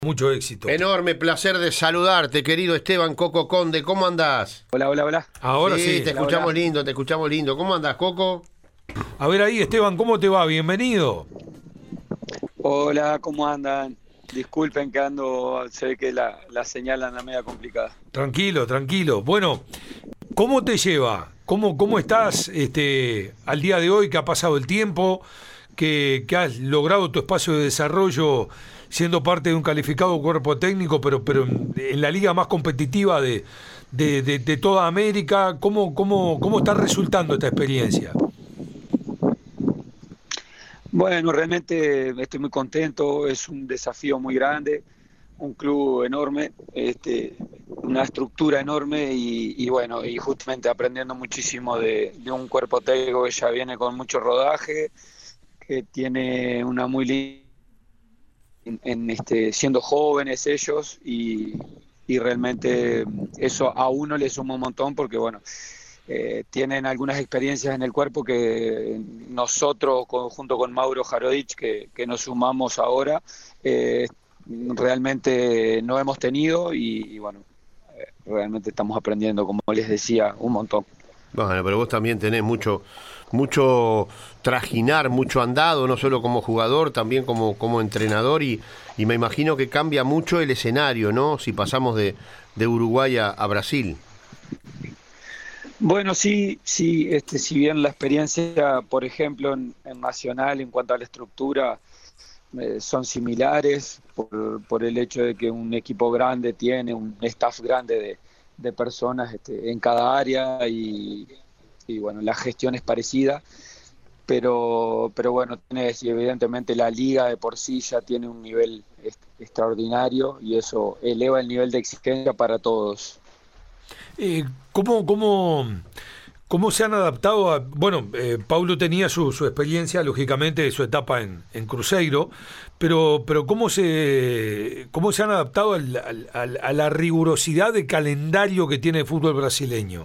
Mucho éxito. Enorme placer de saludarte, querido Esteban Coco Conde. ¿Cómo andás? Hola, hola, hola. Ahora sí. Te escuchamos lindo, te escuchamos lindo. ¿Cómo andás, Coco? A ver ahí, Esteban, ¿cómo te va? Bienvenido. Hola, ¿cómo andan? Disculpen que ando, se ve que la señal anda media complicada. Tranquilo, tranquilo. Bueno, ¿cómo te lleva? ¿Cómo estás al día de hoy? ¿Que ha pasado el tiempo? ¿Que has logrado tu espacio de desarrollo siendo parte de un calificado cuerpo técnico, pero en la liga más competitiva de toda América? ¿Cómo está resultando esta experiencia? Bueno, realmente estoy muy contento, es un desafío muy grande, un club enorme, una estructura enorme y bueno, y justamente aprendiendo muchísimo de un cuerpo técnico que ya viene con mucho rodaje, que tiene una muy linda siendo jóvenes ellos y realmente eso a uno le suma un montón porque bueno, tienen algunas experiencias en el cuerpo que nosotros junto con Mauro Jarodich que nos sumamos ahora realmente no hemos tenido y bueno, realmente estamos aprendiendo, como les decía, un montón. Bueno, pero vos también tenés mucho trajinar, mucho andado, no solo como jugador, también como entrenador y me imagino que cambia mucho el escenario, ¿no? Si pasamos de Uruguay a Brasil. Bueno, sí, si bien la experiencia, por ejemplo, en Nacional en cuanto a la estructura son similares por el hecho de que un equipo grande tiene un staff grande de personas en cada área y bueno, la gestión es parecida, pero bueno, tenés, y evidentemente la liga de por sí ya tiene un nivel extraordinario y eso eleva el nivel de exigencia para todos. Eh, ¿cómo, cómo, ¿Cómo se han adaptado a...? Bueno, Paulo tenía su experiencia, lógicamente, de su etapa en Cruzeiro, pero ¿cómo se han adaptado a la rigurosidad de calendario que tiene el fútbol brasileño?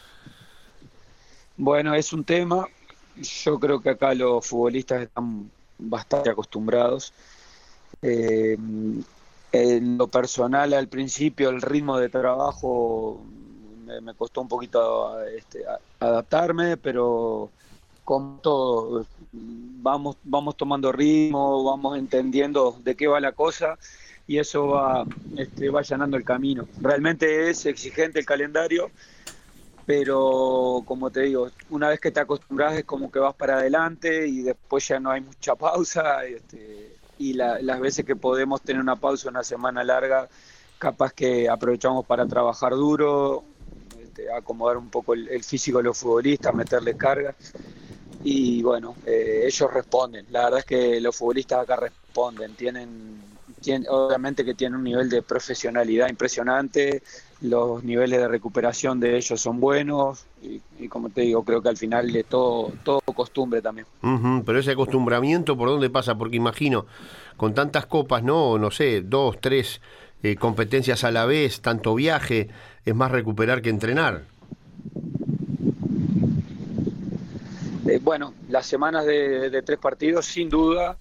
Bueno, es un tema, yo creo que acá los futbolistas están bastante acostumbrados. Eh, en lo personal, al principio, el ritmo de trabajo me costó un poquito adaptarme, pero como todo, vamos tomando ritmo, vamos entendiendo de qué va la cosa y eso va allanando el camino. Realmente es exigente el calendario, pero como te digo, una vez que te acostumbras es como que vas para adelante y después ya no hay mucha pausa, y las veces que podemos tener una pausa, una semana larga, capaz que aprovechamos para trabajar duro, acomodar un poco el físico de los futbolistas, meterles carga y bueno, ellos responden. La verdad es que los futbolistas acá responden, obviamente que tienen un nivel de profesionalidad impresionante, los niveles de recuperación de ellos son buenos y como te digo, creo que al final es todo costumbre también. Pero ese acostumbramiento, ¿por dónde pasa? Porque imagino, con tantas copas, no sé, 2, 3 competencias a la vez, tanto viaje, es más recuperar que entrenar. Bueno, las semanas de 3 partidos, sin duda,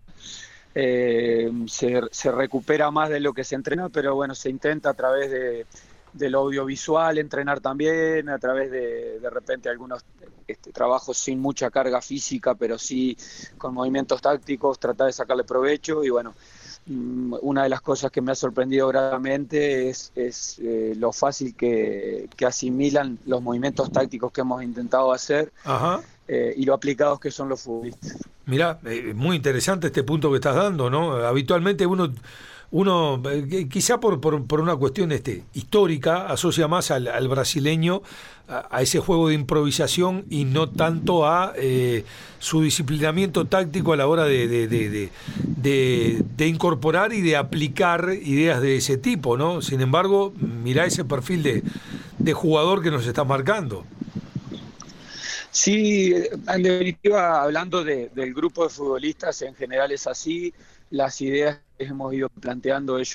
se recupera más de lo que se entrena, pero bueno, se intenta a través del audiovisual entrenar también, a través de repente algunos trabajos sin mucha carga física, pero sí con movimientos tácticos, tratar de sacarle provecho y bueno, una de las cosas que me ha sorprendido gratamente es lo fácil que asimilan los movimientos tácticos que hemos intentado hacer. Ajá. Y lo aplicados que son los futbolistas. Mirá, muy interesante este punto que estás dando, ¿no? Habitualmente uno quizá por una cuestión histórica, asocia más al brasileño a ese juego de improvisación y no tanto a su disciplinamiento táctico a la hora de incorporar y de aplicar ideas de ese tipo, ¿no? Sin embargo, mirá ese perfil de jugador que nos está marcando. Sí, en definitiva, hablando del grupo de futbolistas, en general es así. Las ideas que hemos ido planteando ellos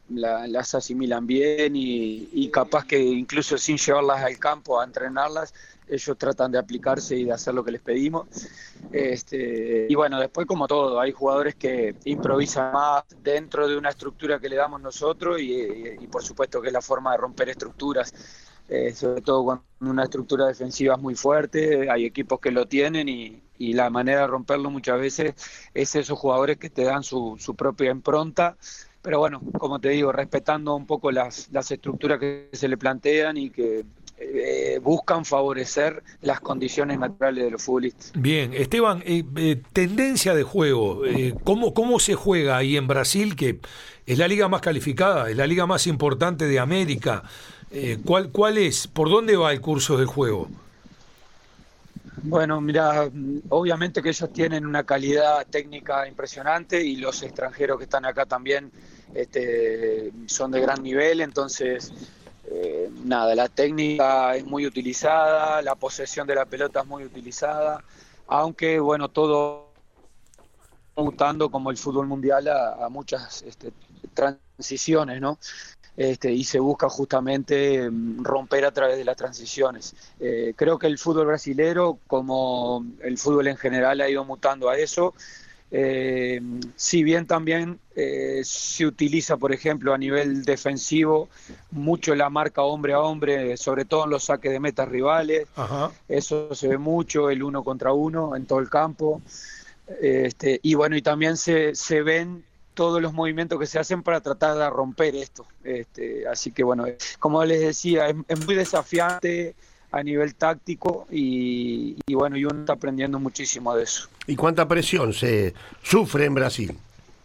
las asimilan bien y capaz que incluso sin llevarlas al campo a entrenarlas, ellos tratan de aplicarse y de hacer lo que les pedimos. Y bueno, después como todo, hay jugadores que improvisan más dentro de una estructura que le damos nosotros y por supuesto que es la forma de romper estructuras, sobre todo cuando una estructura defensiva es muy fuerte, hay equipos que lo tienen y la manera de romperlo muchas veces es esos jugadores que te dan su propia impronta. Pero bueno, como te digo, respetando un poco las estructuras que se le plantean y que buscan favorecer las condiciones naturales de los futbolistas. Bien, Esteban, tendencia de juego, ¿cómo se juega ahí en Brasil, que es la liga más calificada, es la liga más importante de América? ¿Cuál es? ¿Por dónde va el curso del juego? Bueno, mira, obviamente que ellos tienen una calidad técnica impresionante y los extranjeros que están acá también son de gran nivel, entonces nada, la técnica es muy utilizada, la posesión de la pelota es muy utilizada, aunque bueno, todo mutando como el fútbol mundial a muchas transiciones, ¿no? Y se busca justamente romper a través de las transiciones. Creo que el fútbol brasilero, como el fútbol en general, ha ido mutando a eso. Si bien también se utiliza, por ejemplo, a nivel defensivo, mucho la marca hombre a hombre, sobre todo en los saques de metas rivales. Ajá. Eso se ve mucho, el 1 contra 1 en todo el campo. Y bueno, y también se ven todos los movimientos que se hacen para tratar de romper esto. Así que bueno, como les decía, es muy desafiante a nivel táctico y bueno, y uno está aprendiendo muchísimo de eso. ¿Y cuánta presión se sufre en Brasil?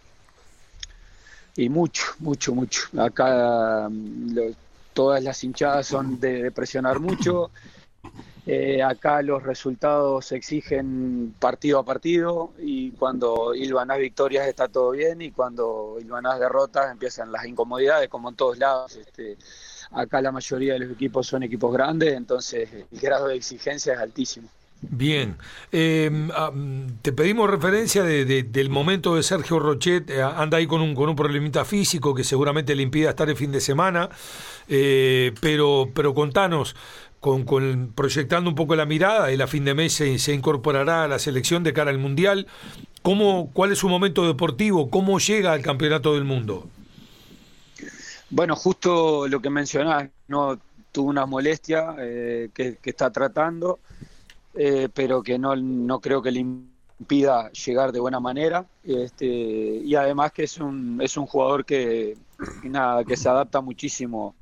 Y mucho. Acá todas las hinchadas son de presionar mucho. Acá los resultados se exigen partido a partido y cuando hilvanás victorias está todo bien y cuando hilvanás derrotas empiezan las incomodidades, como en todos lados. Acá la mayoría de los equipos son equipos grandes, entonces el grado de exigencia es altísimo. Bien, te pedimos referencia del momento de Sergio Rochet, anda ahí con un problemita físico que seguramente le impida estar el fin de semana, pero contanos, proyectando un poco la mirada, él a fin de mes se incorporará a la selección de cara al Mundial. ¿Cuál es su momento deportivo? ¿Cómo llega al Campeonato del Mundo? Bueno, justo lo que mencionás, ¿no? Tuvo una molestia que está tratando, pero que no creo que le impida llegar de buena manera. Y además que es un jugador que se adapta muchísimo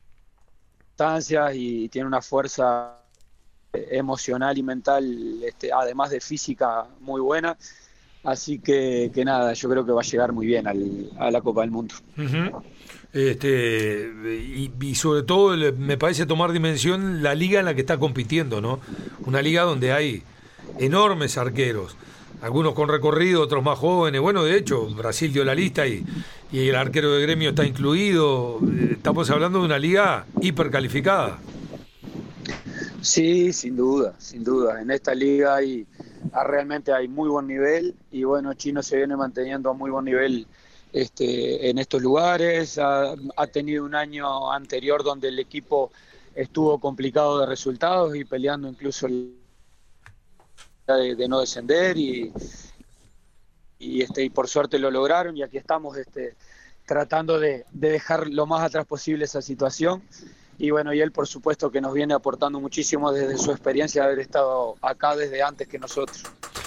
y tiene una fuerza emocional y mental, además de física, muy buena. Así que nada, yo creo que va a llegar muy bien a la Copa del Mundo. Uh-huh. Y sobre todo me parece tomar dimensión la liga en la que está compitiendo, ¿no? Una liga donde hay enormes arqueros, algunos con recorrido, otros más jóvenes. Bueno, de hecho, Brasil dio la lista y el arquero de Gremio está incluido. Estamos hablando de una liga hipercalificada. Sí, sin duda. En esta liga realmente hay muy buen nivel y bueno, Chino se viene manteniendo a muy buen nivel en estos lugares. Ha tenido un año anterior donde el equipo estuvo complicado de resultados y peleando incluso de no descender y por suerte lo lograron y aquí estamos tratando de dejar lo más atrás posible esa situación y bueno, y él por supuesto que nos viene aportando muchísimo desde su experiencia de haber estado acá desde antes que nosotros.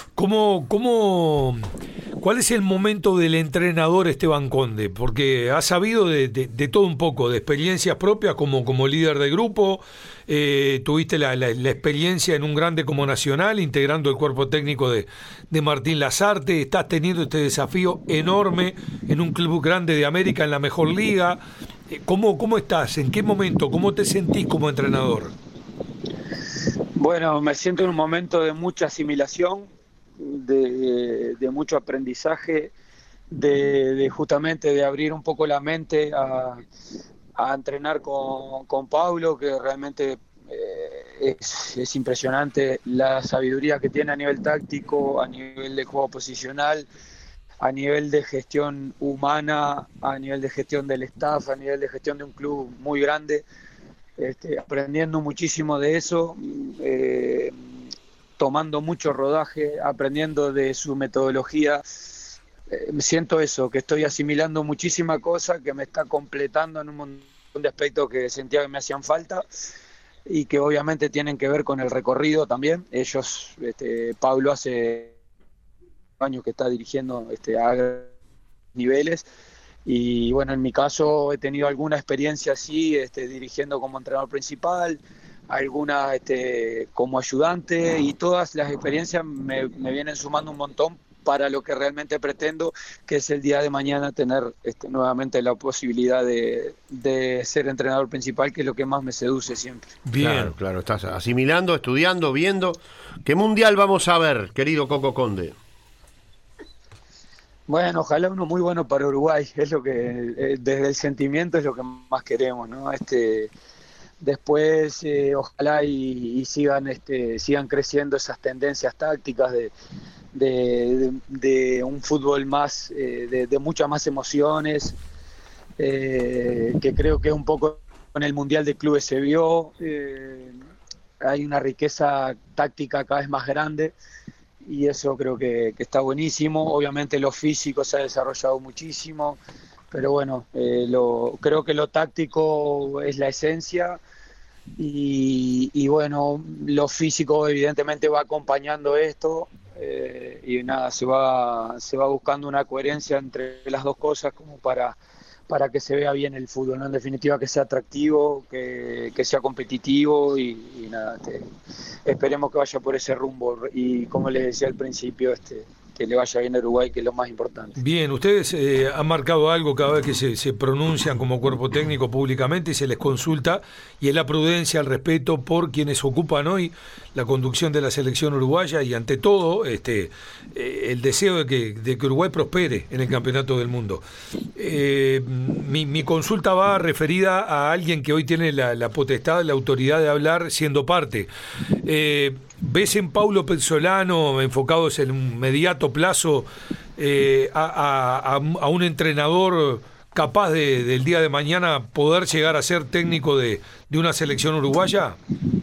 ¿Cuál es el momento del entrenador Esteban Conde? Porque ha sabido de todo un poco, de experiencias propias como líder de grupo, tuviste la experiencia en un grande como Nacional, integrando el cuerpo técnico de Martín Lazarte, estás teniendo este desafío enorme en un club grande de América, en la mejor liga. ¿Cómo estás? ¿En qué momento? ¿Cómo te sentís como entrenador? Bueno, me siento en un momento de mucha asimilación, de mucho aprendizaje, de justamente de abrir un poco la mente a entrenar con Pablo, que realmente es impresionante la sabiduría que tiene a nivel táctico, a nivel de juego posicional, a nivel de gestión humana, a nivel de gestión del staff, a nivel de gestión de un club muy grande, aprendiendo muchísimo de eso, tomando mucho rodaje, aprendiendo de su metodología. Siento eso, que estoy asimilando muchísima cosa, que me está completando en un montón de aspectos que sentía que me hacían falta y que obviamente tienen que ver con el recorrido también. Pablo hace años que está dirigiendo a niveles y bueno, en mi caso he tenido alguna experiencia así, dirigiendo como entrenador principal, alguna como ayudante, y todas las experiencias me vienen sumando un montón para lo que realmente pretendo, que es el día de mañana tener nuevamente la posibilidad de ser entrenador principal, que es lo que más me seduce siempre. Bien. Claro, claro, estás asimilando, estudiando, viendo. ¿Qué mundial vamos a ver, querido Coco Conde? Bueno, ojalá uno muy bueno para Uruguay, es lo que desde el sentimiento es lo que más queremos, ¿no? Después ojalá y sigan creciendo esas tendencias tácticas de un fútbol más de muchas más emociones, que creo que un poco en el Mundial de Clubes se vio. Hay una riqueza táctica cada vez más grande y eso creo que está buenísimo. Obviamente lo físico se ha desarrollado muchísimo, pero bueno, creo que lo táctico es la esencia y bueno, lo físico evidentemente va acompañando esto, y nada, se va buscando una coherencia entre las dos cosas como para que se vea bien el fútbol, ¿no? En definitiva, que sea atractivo, que sea competitivo y nada, esperemos que vaya por ese rumbo y como les decía al principio, que le vaya bien a Uruguay, que es lo más importante. Bien, ustedes han marcado algo cada vez que se pronuncian como cuerpo técnico públicamente y se les consulta, y es la prudencia, el respeto por quienes ocupan hoy la conducción de la selección uruguaya y ante todo el deseo de que Uruguay prospere en el Campeonato del Mundo. Mi consulta va referida a alguien que hoy tiene la potestad, la autoridad de hablar siendo parte. ¿Ves en Paulo Pezzolano, enfocados en un mediato plazo, a un entrenador capaz del día de mañana poder llegar a ser técnico de una selección uruguaya?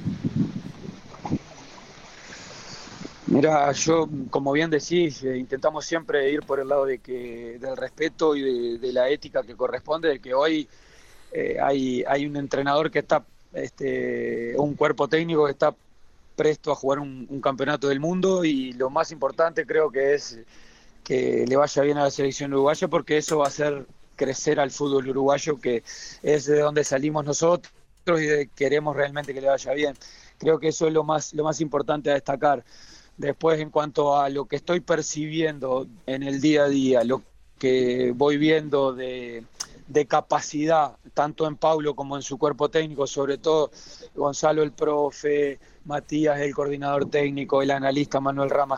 Mira, yo, como bien decís, intentamos siempre ir por el lado del respeto y de la ética que corresponde, de que hoy hay un entrenador que está, un cuerpo técnico que está presto a jugar un campeonato del mundo, y lo más importante creo que es que le vaya bien a la selección uruguaya, porque eso va a hacer crecer al fútbol uruguayo, que es de donde salimos nosotros y queremos realmente que le vaya bien. Creo que eso es lo más importante a destacar. Después, en cuanto a lo que estoy percibiendo en el día a día, lo que voy viendo de capacidad, tanto en Paulo como en su cuerpo técnico, sobre todo Gonzalo el profe, Matías el coordinador técnico, el analista Manuel Rama,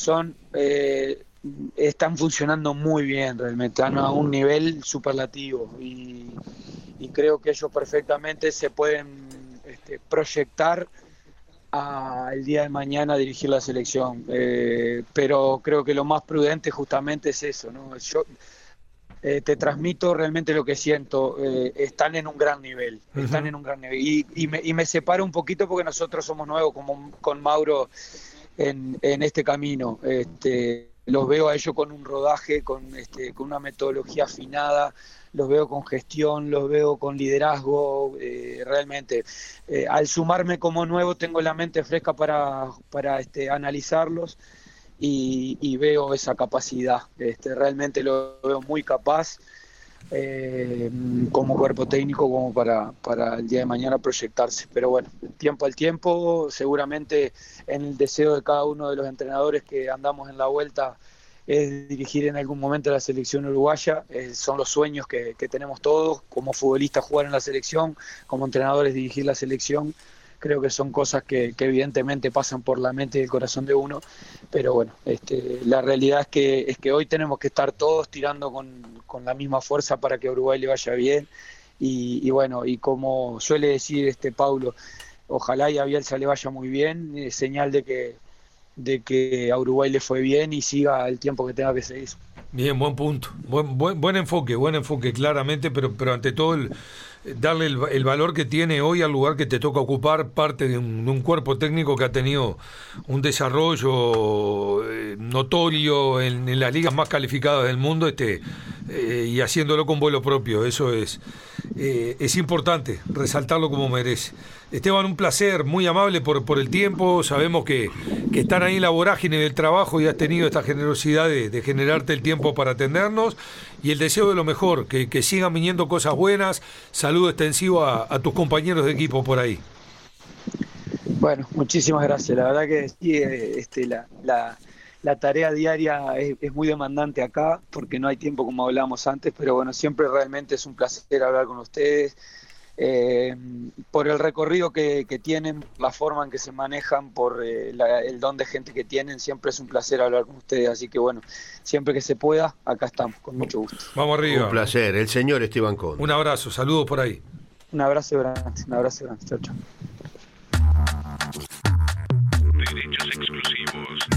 están funcionando muy bien realmente, están a un nivel superlativo y creo que ellos perfectamente se pueden proyectar al día de mañana a dirigir la selección, pero creo que lo más prudente justamente es eso, ¿no? Yo te transmito realmente lo que siento. Están en un gran nivel, están en un gran nivel y me separo un poquito porque nosotros somos nuevos como con Mauro en este camino. Los veo a ellos con un rodaje, con una metodología afinada, los veo con gestión, los veo con liderazgo, realmente. Al sumarme como nuevo tengo la mente fresca para analizarlos y veo esa capacidad. Realmente lo veo muy capaz como cuerpo técnico como para el día de mañana proyectarse. Pero bueno, tiempo al tiempo, seguramente en el deseo de cada uno de los entrenadores que andamos en la vuelta es dirigir en algún momento la selección uruguaya. Son los sueños que tenemos todos, como futbolistas jugar en la selección, como entrenadores dirigir la selección. Creo que son cosas que evidentemente pasan por la mente y el corazón de uno, pero bueno, la realidad es que hoy tenemos que estar todos tirando con la misma fuerza para que a Uruguay le vaya bien y bueno, y como suele decir Paulo, ojalá y a Bielsa le vaya muy bien, señal de que a Uruguay le fue bien y siga el tiempo que tenga que seguir. Bien, buen punto, buen enfoque, claramente, pero ante todo darle el valor que tiene hoy al lugar que te toca ocupar, parte de un cuerpo técnico que ha tenido un desarrollo notorio en las ligas más calificadas del mundo, y haciéndolo con vuelo propio. Eso es importante, resaltarlo como merece. Esteban, un placer, muy amable por el tiempo. Sabemos que están ahí en la vorágine del trabajo y has tenido esta generosidad de generarte el tiempo para atendernos, y el deseo de lo mejor, que sigan viniendo cosas buenas. Saludo extensivo a tus compañeros de equipo por ahí. Bueno, muchísimas gracias. La verdad que sí, la tarea diaria es muy demandante acá, porque no hay tiempo como hablábamos antes, pero bueno, siempre realmente es un placer hablar con ustedes, por el recorrido que tienen, la forma en que se manejan, por el don de gente que tienen. Siempre es un placer hablar con ustedes, así que bueno, siempre que se pueda, acá estamos, con mucho gusto. Vamos arriba. Un placer, el señor Esteban Conde. Un abrazo, saludos por ahí. Un abrazo grande, chao, chao.